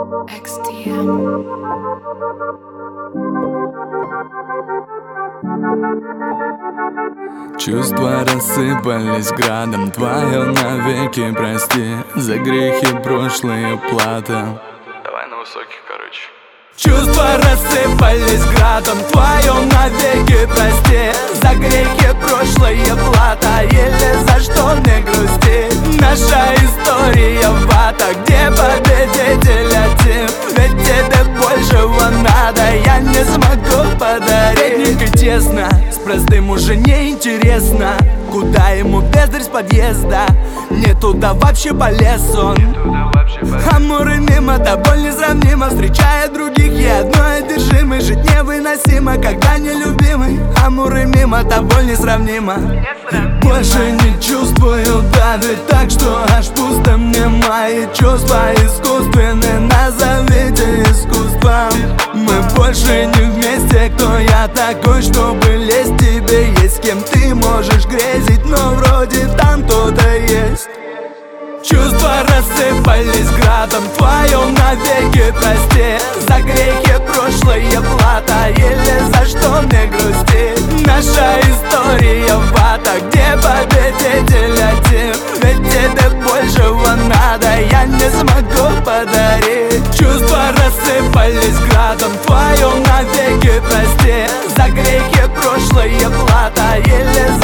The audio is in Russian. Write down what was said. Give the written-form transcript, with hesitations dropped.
XTM. Чувства рассыпались градом, твое навеки прости. За грехи прошлые плата. Давай на высоких, короче. Чувства рассыпались градом, твое навеки прости. За грехи прошлые плата, или за что не грусти. Наша история вата, где победитель один. Ведь тебе большего надо, я не смогу подарить. И тесно, с простым уже не интересно. Куда ему бездарь с подъезда? Не туда вообще полез он. Амуры мимо, да боль несравнима. Встречая других, я одной одержимый. Жить невыносимо, когда нелюбимый. Амуры мимо, да боль несравнима. Больше не чувствую, давит так, что аж пусто мне. Мои чувства искусственны, назовите искусством. Мы больше не вместе, кто я такой, чтобы лезть тебе? Есть с кем ты можешь грезить, но вроде там кто-то есть. Чувства рассыпались градом, твое навеки прости. За грехи прошлые плата, или за что не грусти. Наша история вата, где победитель один. Ведь тебе большего надо, я не смогу подарить. Чувства рассыпались градом, твое навеки прости. За грехи прошлые плата, или